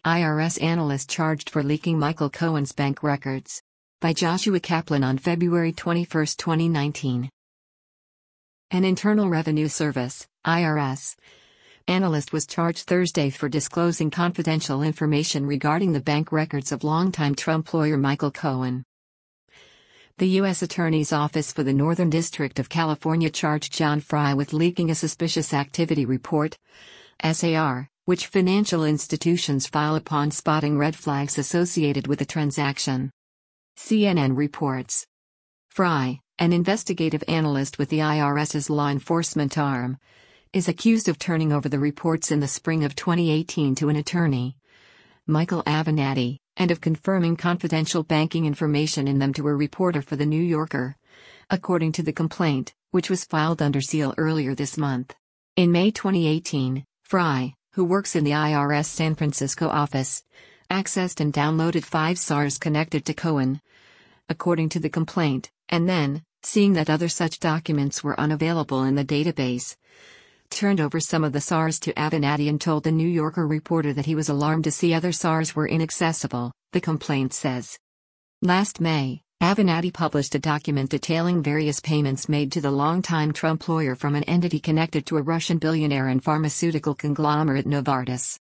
IRS analyst charged for leaking Michael Cohen's bank records. By Joshua Kaplan on February 21, 2019. An Internal Revenue Service, IRS, analyst was charged Thursday for disclosing confidential information regarding the bank records of longtime Trump lawyer Michael Cohen. The U.S. Attorney's Office for the Northern District of California charged John Fry with leaking a Suspicious Activity Report, SAR, which financial institutions file upon spotting red flags associated with a transaction. CNN reports. Fry, an investigative analyst with the IRS's law enforcement arm, is accused of turning over the reports in the spring of 2018 to an attorney, Michael Avenatti, and of confirming confidential banking information in them to a reporter for The New Yorker, according to the complaint, which was filed under seal earlier this month. In May 2018, Fry, who works in the IRS San Francisco office, accessed and downloaded 5 SARs connected to Cohen, according to the complaint, and then, seeing that other such documents were unavailable in the database, turned over some of the SARs to Avenatti and told the New Yorker reporter that he was alarmed to see other SARs were inaccessible, the complaint says. Last May, Avenatti published a document detailing various payments made to the longtime Trump lawyer from an entity connected to a Russian billionaire and pharmaceutical conglomerate Novartis.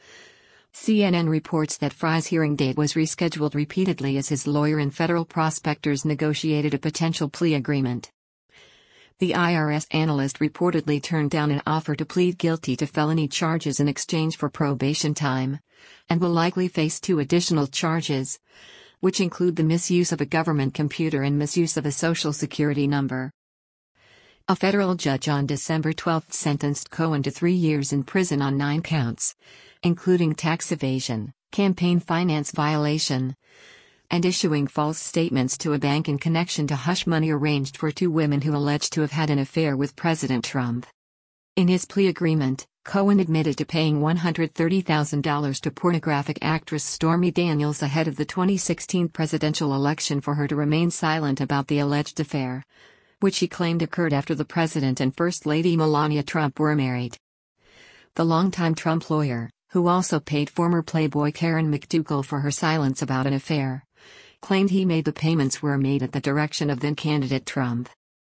CNN reports that Fry's hearing date was rescheduled repeatedly as his lawyer and federal prospectors negotiated a potential plea agreement. The IRS analyst reportedly turned down an offer to plead guilty to felony charges in exchange for probation time, and will likely face 2 additional charges, which include the misuse of a government computer and misuse of a social security number. A federal judge on December 12 sentenced Cohen to 3 years in prison on 9 counts, including tax evasion, campaign finance violation, and issuing false statements to a bank in connection to hush money arranged for 2 women who alleged to have had an affair with President Trump. In his plea agreement, Cohen admitted to paying $130,000 to pornographic actress Stormy Daniels ahead of the 2016 presidential election for her to remain silent about the alleged affair, which he claimed occurred after the president and First Lady Melania Trump were married. The longtime Trump lawyer, who also paid former Playboy Karen McDougal for her silence about an affair, claimed he made the payments were made at the direction of then-candidate Trump.